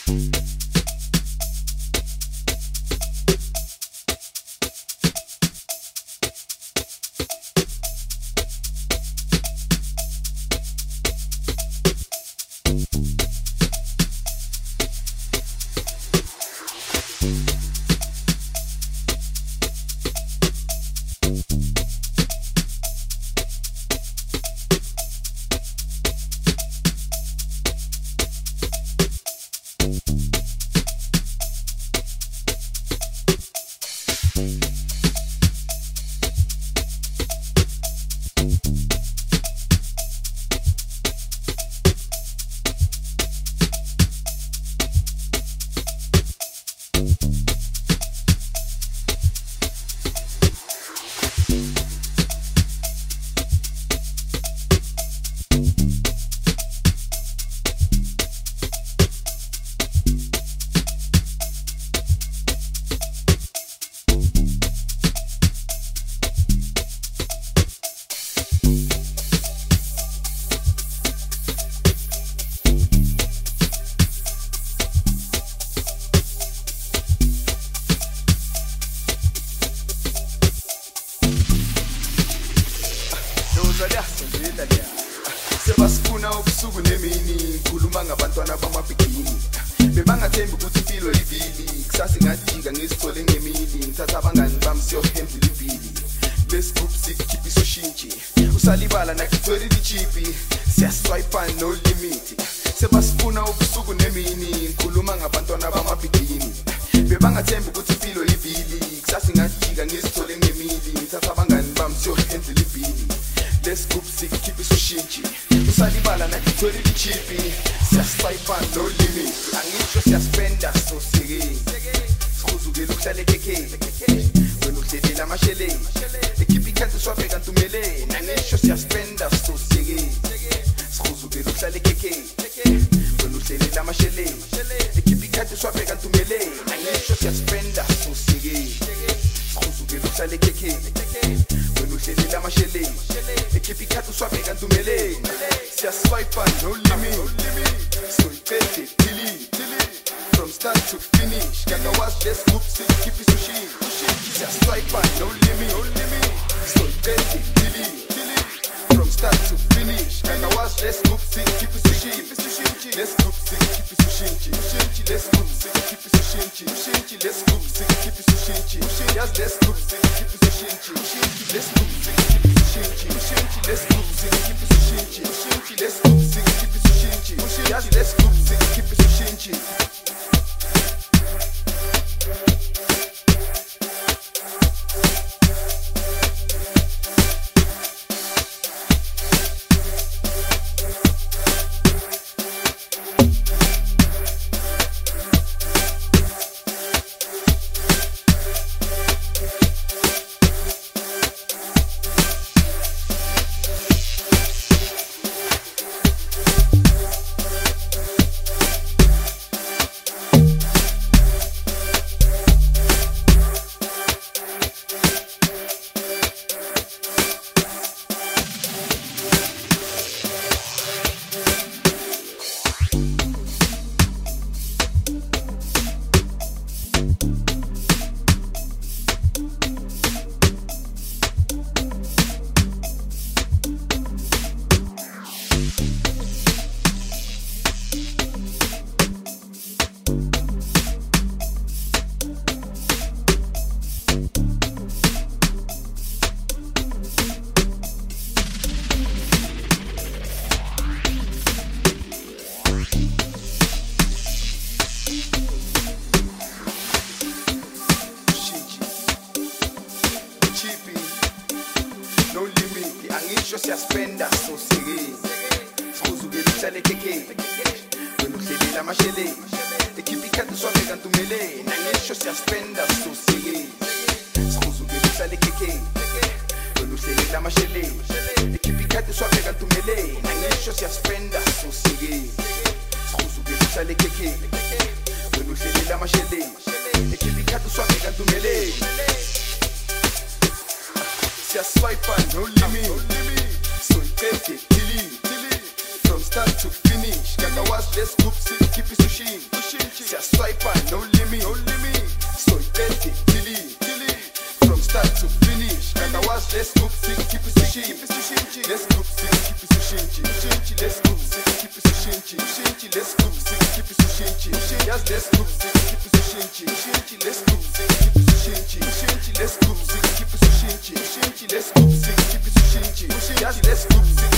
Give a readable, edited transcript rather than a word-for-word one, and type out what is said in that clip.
sebasifuna ubusuku nemini ngikhuluma ngabantwana bamabhikini bebangathembi ukuthi impilo ivili kusasa ngajika ngizithole ngemili ngithatha abangani bami siyohembela ivili lesgroup sikhipha isushintshe usalibala nakithwele ichipi siyaswipe no limit sebasifuna ubusuku nemini ngikhuluma ngabantwana bamabhikini bebangathembi ukuthi impilo ivili kusasa ngajika ngizithole ngemili ngithatha abangani bami siyohembela ivili lesgroup sikhipha isushintshe usalibala nakithwele ichipi siyaswipe no limit angisho siyaspenda so sike sikhuzukela ukuhlala ekhekhe wena uhlelela amashele ekhipha ikhanti swabheka ntumele nangisho siyaspenda so sike sikhuzukela ukuhlala ekhekhe wena uhlelela amashele ekhipha ikhanti swabheka ntumele nangisho siyaspenda so sike sikhuzukela ukuhlala ekhekhe wena uhlelela amashele ekhipha ikhanti swabheka ntumele siyaswipe no limit so iqede from start to finish kaka was this group sit keep it sushi just swipe no limit so iqede from start to finish kaka was this group sit keep it sushi let's group sit keep it sushi let's group sit keep it sushi let's group sit keep it sushi just let's group sit keep it sushi let's group sit keep it sushi let's group sit keep it sushi let's group sit keep it sushi just let's group sit keep it sushi siyaspenda so sike sikhuzukela ukuhlala ekhekhe wena uhlelela amashele ekhipha ikhanti swabheka ntumele nangisho siyaspenda so sike sikhuzukela ukuhlala ekhekhe wena uhlelela amashele ekhipha ikhanti swabheka ntumele nangisho siyaspenda so sike sikhuzukela ukuhlala ekhekhe wena uhlelela amashele ekhipha ikhanti swabheka ntumele siyaswipe no limit so iqede from start to finish ngakawazi lesgroup sikhipha isushini siyaswipa no limit soyiphethe delete from start to finish ngakawazi lesgroup sikhipha isushini lesgroup sikhipha isushini lesgroup sikhipha isushini lesgroup sikhipha isushini yazi lesgroup sikhipha isushini lesgroup sikhipha isushini lesgroup sikhipha isushini lesgroup sikhipha isushini yazi lesgroup